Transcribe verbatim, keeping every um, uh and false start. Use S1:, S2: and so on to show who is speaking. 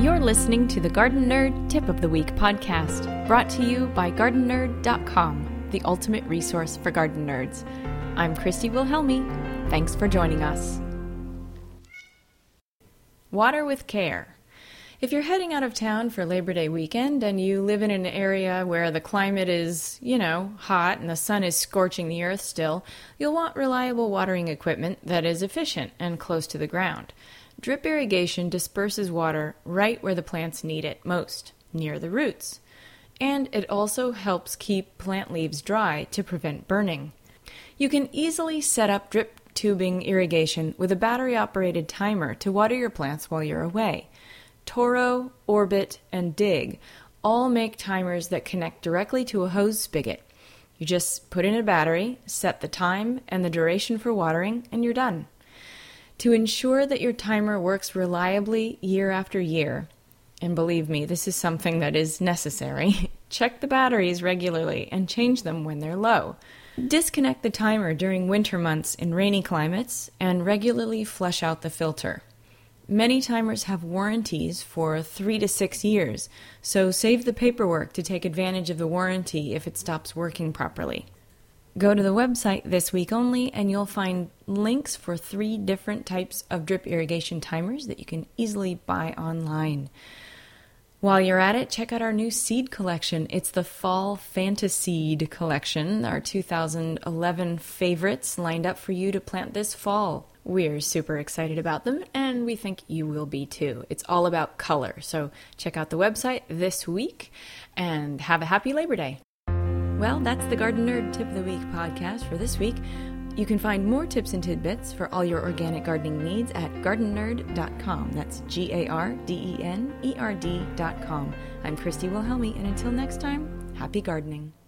S1: You're listening to the Garden Nerd Tip of the Week podcast, brought to you by garden nerd dot com, the ultimate resource for garden nerds. I'm Christy Wilhelmi. Thanks for joining us. Water with care. If you're heading out of town for Labor Day weekend and you live in an area where the climate is, you know, hot and the sun is scorching the earth still, you'll want reliable watering equipment that is efficient and close to the ground. Drip irrigation disperses water right where the plants need it most, near the roots. And it also helps keep plant leaves dry to prevent burning. You can easily set up drip tubing irrigation with a battery-operated timer to water your plants while you're away. Toro, Orbit, and Dig all make timers that connect directly to a hose spigot. You just put in a battery, set the time and the duration for watering, and you're done. To ensure that your timer works reliably year after year, and believe me, this is something that is necessary, check the batteries regularly and change them when they're low. Disconnect the timer during winter months in rainy climates and regularly flush out the filter. Many timers have warranties for three to six years, so save the paperwork to take advantage of the warranty if it stops working properly. Go to the website this week only and you'll find links for three different types of drip irrigation timers that you can easily buy online. While you're at it, check out our new seed collection. It's the Fall Fantaseed collection, our two thousand eleven favorites lined up for you to plant this fall. We're super excited about them, and we think you will be too. It's all about color, so check out the website this week, and have a happy Labor Day. Well, that's the Garden Nerd Tip of the Week podcast for this week. You can find more tips and tidbits for all your organic gardening needs at garden nerd dot com. That's G A R D E N E R D dot com. I'm Christy Wilhelmi, and until next time, happy gardening.